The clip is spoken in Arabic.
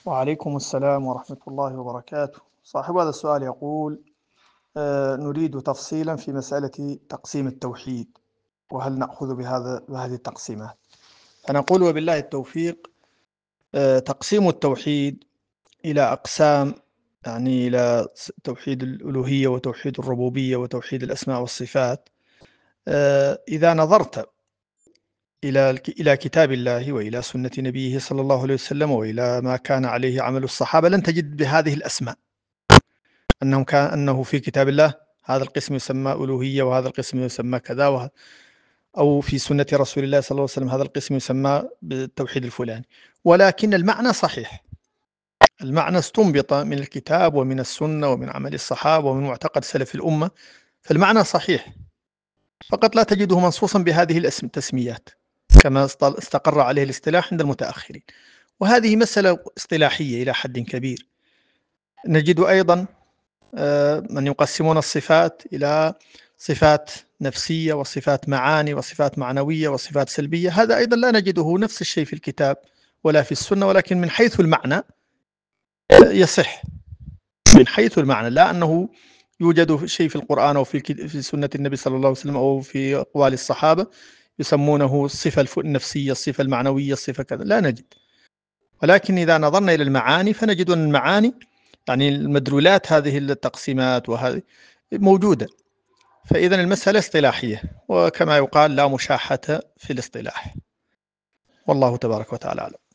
وعليكم السلام ورحمة الله وبركاته. صاحب هذا السؤال يقول: نريد تفصيلا في مسألة تقسيم التوحيد، وهل نأخذ بهذه التقسيمات؟ فنقول وبالله التوفيق. تقسيم التوحيد إلى أقسام، يعني إلى توحيد الألوهية وتوحيد الربوبية وتوحيد الأسماء والصفات. إذا نظرت إلى كتاب الله وإلى سنة نبيه صلى الله عليه وسلم وإلى ما كان عليه عمل الصحابة، لن تجد بهذه الأسماء أنه في كتاب الله هذا القسم يسمى ألوهية وهذا القسم يسمى كذا، أو في سنة رسول الله صلى الله عليه وسلم هذا القسم يسمى بالتوحيد الفلاني. ولكن المعنى صحيح، المعنى استنبط من الكتاب ومن السنة ومن عمل الصحابة ومن معتقد سلف الأمة، فالمعنى صحيح، فقط لا تجده منصوصا بهذه التسميات كما استقر عليه الاصطلاح عند المتأخرين. وهذه مسألة اصطلاحية إلى حد كبير. نجد أيضا من يقسمون الصفات إلى صفات نفسية وصفات معاني وصفات معنوية وصفات سلبية. هذا أيضا لا نجده نفس الشيء في الكتاب ولا في السنة، ولكن من حيث المعنى يصح، من حيث المعنى، لا أنه يوجد شيء في القرآن أو في سنة النبي صلى الله عليه وسلم أو في أقوال الصحابة يسمونه الصفة النفسية، الصفة المعنوية، الصفة كذا، لا نجد. ولكن إذا نظرنا إلى المعاني فنجد أن المعاني، يعني المدلولات هذه التقسيمات وهذه موجودة. فإذا المسألة اصطلاحية، وكما يقال لا مشاحة في الاصطلاح. والله تبارك وتعالى أعلم.